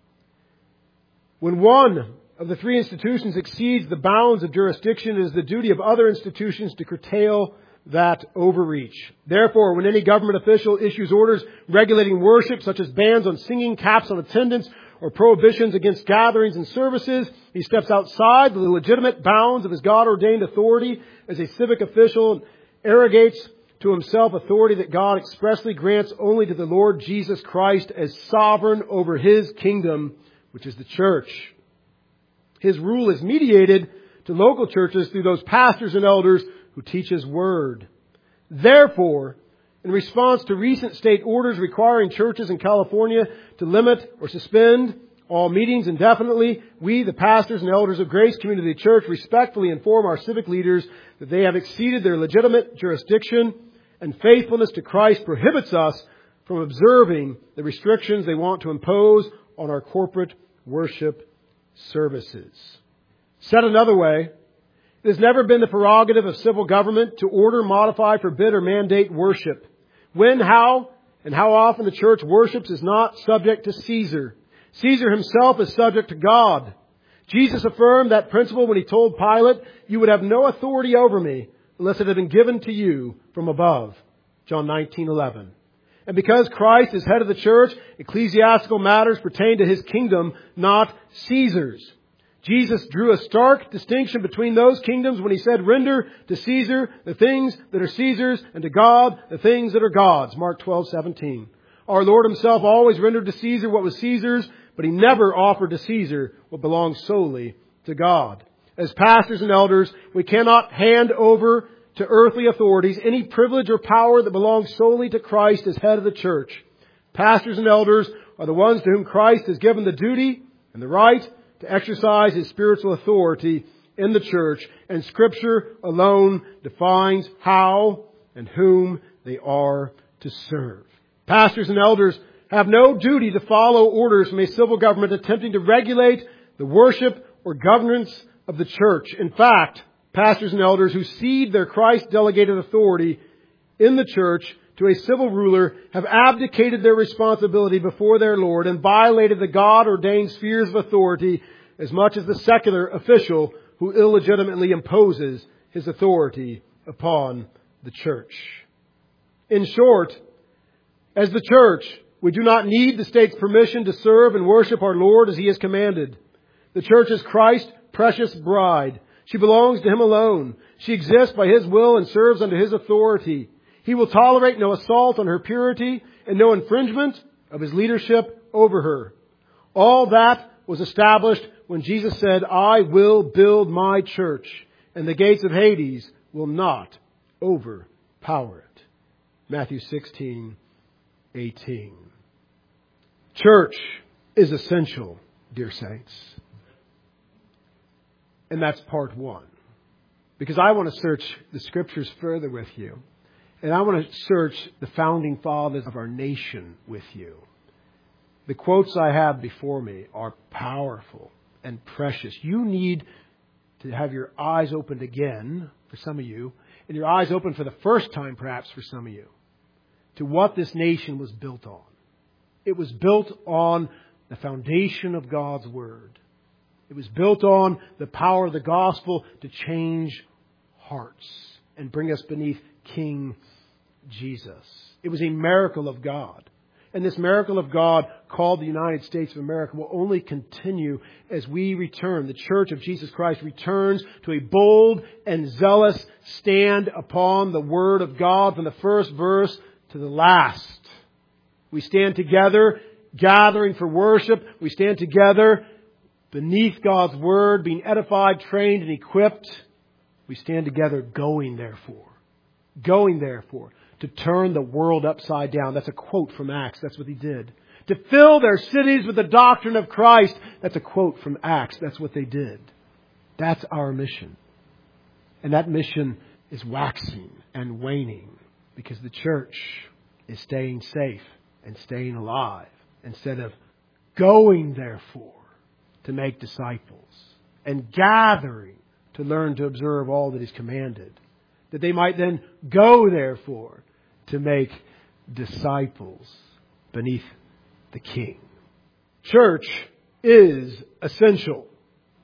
When one of the three institutions exceeds the bounds of jurisdiction, it is the duty of other institutions to curtail that overreach. Therefore, when any government official issues orders regulating worship, such as bans on singing, caps on attendance, or prohibitions against gatherings and services, he steps outside the legitimate bounds of his God-ordained authority as a civic official and arrogates to himself authority that God expressly grants only to the Lord Jesus Christ as sovereign over His kingdom, which is the church. His rule is mediated to local churches through those pastors and elders who teach His Word. Therefore, in response to recent state orders requiring churches in California to limit or suspend all meetings indefinitely, we, the pastors and elders of Grace Community Church, respectfully inform our civic leaders that they have exceeded their legitimate jurisdiction, and faithfulness to Christ prohibits us from observing the restrictions they want to impose on our corporate worship services. Said another way, it has never been the prerogative of civil government to order, modify, forbid, or mandate worship. When, how, and how often the church worships is not subject to Caesar. Caesar himself is subject to God. Jesus affirmed that principle when He told Pilate, "You would have no authority over me unless it had been given to you from above." John nineteen eleven. And because Christ is head of the church, ecclesiastical matters pertain to His kingdom, not Caesar's. Jesus drew a stark distinction between those kingdoms when He said, "Render to Caesar the things that are Caesar's, and to God the things that are God's." Mark twelve seventeen. Our Lord Himself always rendered to Caesar what was Caesar's, but He never offered to Caesar what belongs solely to God. As pastors and elders, we cannot hand over to earthly authorities any privilege or power that belongs solely to Christ as head of the church. Pastors and elders are the ones to whom Christ has given the duty and the right to exercise His spiritual authority in the church, and Scripture alone defines how and whom they are to serve. Pastors and elders have no duty to follow orders from a civil government attempting to regulate the worship or governance of the church. In fact, pastors and elders who cede their Christ-delegated authority in the church to a civil ruler have abdicated their responsibility before their Lord and violated the God-ordained spheres of authority as much as the secular official who illegitimately imposes his authority upon the church. In short, as the church, we do not need the state's permission to serve and worship our Lord as He has commanded. The church is Christ's precious bride. She belongs to Him alone. She exists by His will and serves under His authority. He will tolerate no assault on her purity and no infringement of His leadership over her. All that was established when Jesus said, "I will build my church, and the gates of Hades will not overpower it." Matthew sixteen eighteen. Church is essential, dear saints. And that's part one. Because I want to search the Scriptures further with you. And I want to search the founding fathers of our nation with you. The quotes I have before me are powerful and precious. You need to have your eyes opened again, for some of you, and your eyes open for the first time perhaps for some of you, to what this nation was built on. It was built on the foundation of God's Word. It was built on the power of the gospel to change hearts and bring us beneath King Jesus. It was a miracle of God. And this miracle of God called the United States of America will only continue as we return. The Church of Jesus Christ returns to a bold and zealous stand upon the Word of God from the first verse to the last. We stand together, gathering for worship. We stand together beneath God's Word, being edified, trained, and equipped. We stand together going, therefore. Going, therefore, to turn the world upside down. That's a quote from Acts. That's what He did. To fill their cities with the doctrine of Christ. That's a quote from Acts. That's what they did. That's our mission. And that mission is waxing and waning because the church is staying safe and staying alive instead of going, therefore, to make disciples and gathering to learn to observe all that is commanded. That they might then go, therefore, to make disciples beneath the King. Church is essential.